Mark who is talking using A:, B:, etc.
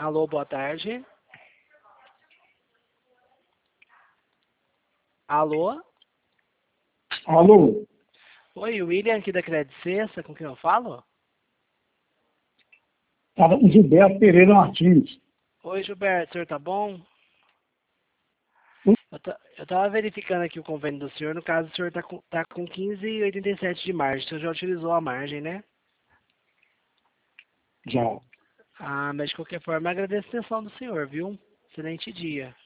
A: Alô, boa tarde. Alô?
B: Alô?
A: Oi, William aqui da Credit Suisse, com quem eu falo?
B: Fala com Gilberto Pereira Martins.
A: Oi, Gilberto, o senhor tá bom? Eu tava verificando aqui o convênio do senhor, no caso o senhor tá com 15,87 de margem, o senhor já utilizou a margem, né?
B: Já.
A: Ah, mas de qualquer forma agradeço a atenção do senhor, viu? Excelente dia.